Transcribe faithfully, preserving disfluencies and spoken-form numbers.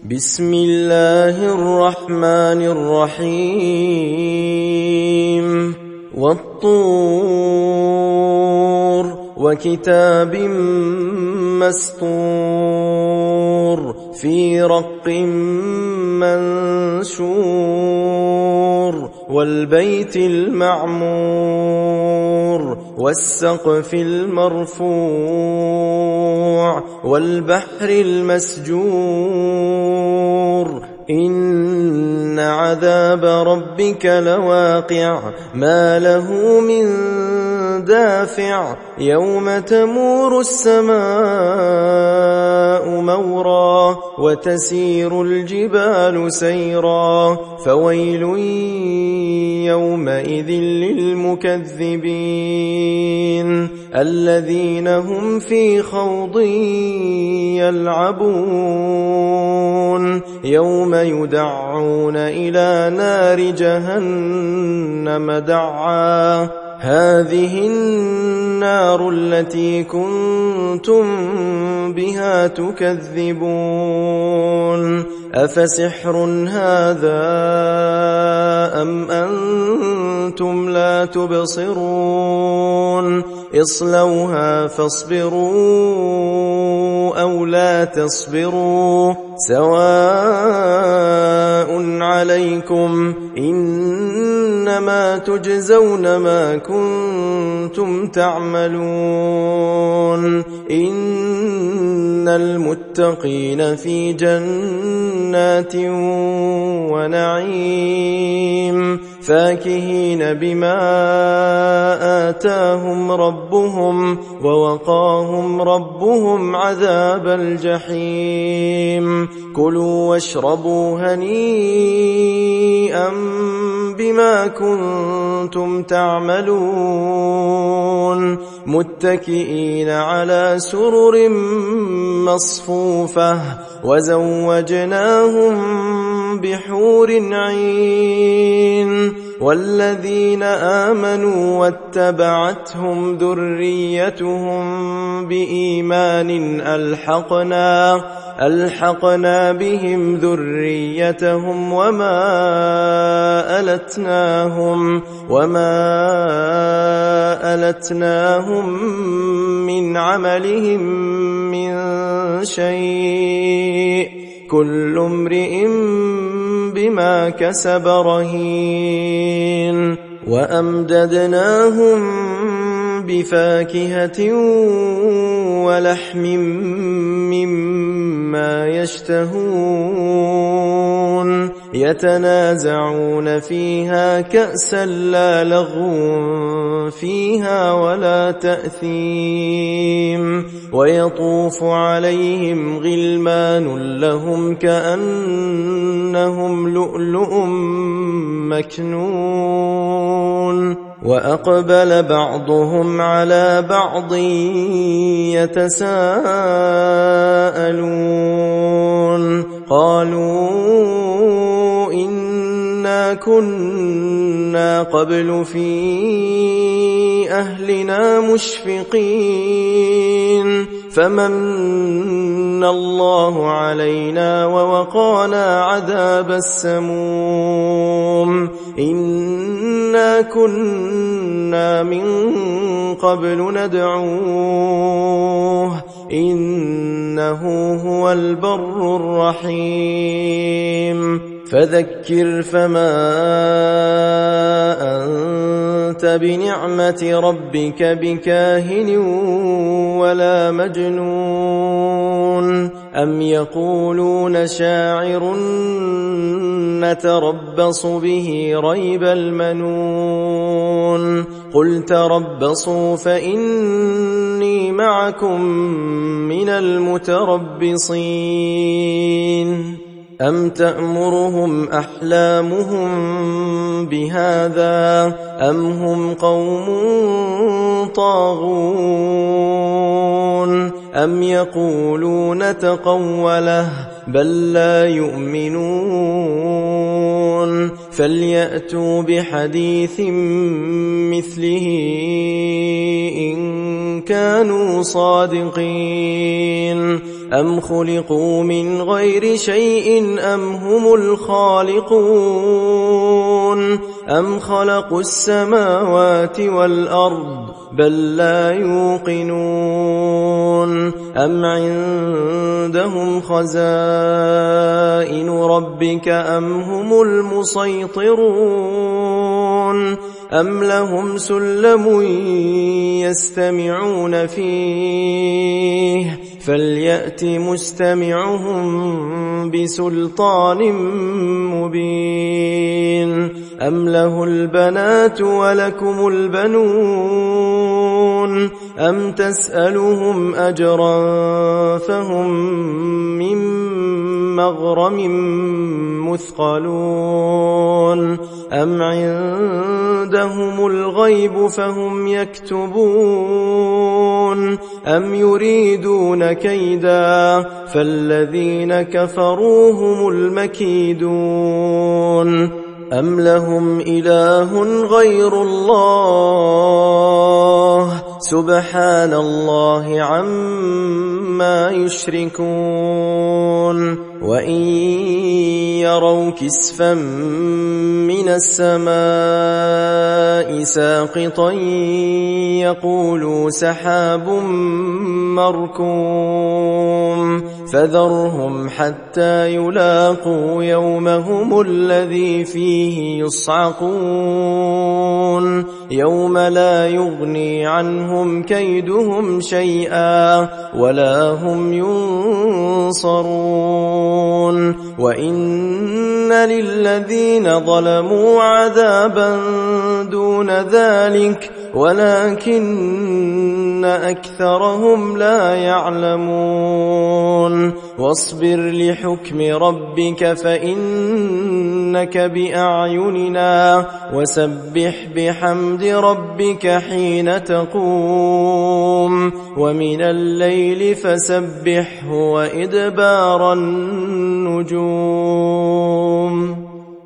بسم الله الرحمن الرحيم والطور وكتاب مسطور في رق منشور والبيت المعمور والسقف المرفوع والبحر المسجور إن عذاب ربك لواقع ما له من دافع يوم تمور السماء مورا وتسير الجبال سيرا فويل يومئذ للمكذبين الذين هم في خوض يلعبون يوم يدعون إلى نار جهنم دعا هذه النار التي كنتم بها تكذبون أفسحر هذا أم أنتم لا تبصرون اصلوها فاصبروا أو لا تصبروا سواء عليكم إنما تجزون ما كنتم تعملون إن المتقين في جنات ونعيم فاكهين بما آتاهم ربهم ووقاهم ربهم عذاب الجحيم كلوا واشربوا هنيئا بما كنتم تعملون متكئين على سرر مصفوفة وزوجناهم بحور عين والذين آمنوا واتبعتهم ذريتهم بإيمان ألحقنا ألحقنا بهم ذريتهم وما ألتناهم وما ألتناهم من عملهم من شيء كل امرئ بما كسب رهين وأمددناهم بفاكهة ولحم مما يشتهون يتنازعون فيها كأسا لا لغو فيها ولا تأثيم ويطوف عليهم غلمان لهم كأنهم لؤلؤ مكنون وأقبل بعضهم على بعض يتساءلون قالوا إنا كنا قبل في أهلنا مشفقين فمن الله علينا ووقانا عذاب السموم إنا كنا من قبل ندعوه إنه هو البر الرحيم فذكر فما أنت بنعمة ربك بكاهن ولا مجنون أم يقولون شاعر نتربص به ريب المنون قل تربصوا فإني معكم من المتربصين أم تأمرهم أحلامهم بهذا أم هم قوم طاغون أم يقولون تقوله بل لا يؤمنون فليأتوا بحديث مثله إن كانوا صادقين أم خلقوا من غير شيء أم هم الخالقون أم خلقوا السماوات والأرض بل لا يوقنون أم عندهم خزائن ربك أم هم المسيطرون أم لهم سلم يستمعون فيه فليأت مستمعهم بسلطان مبين أم له البنات ولكم البنون أم تسألهم أجرا فهم من مغرم مثقلون أم عندهم الغيب فهم يكتبون أم يريدون كيدا فالذين كفروا هم المكيدون أم لهم إله غير الله سبحان الله عما يشركون وإن يروا كسفا من السماء ساقطا يقولوا سحاب مركوم فذرهم حتى يلاقوا يومهم الذي فيه يصعقون يوم لا يغني عنهم كيدهم شيئا ولا هم ينصرون وإن للذين ظلموا عذابا دون ذلك ولكن أكثرهم لا يعلمون واصبر لحكم ربك فإنك بأعيننا وسبح بحمد ربك حين تقوم ومن الليل فسبحه وإدبار النجوم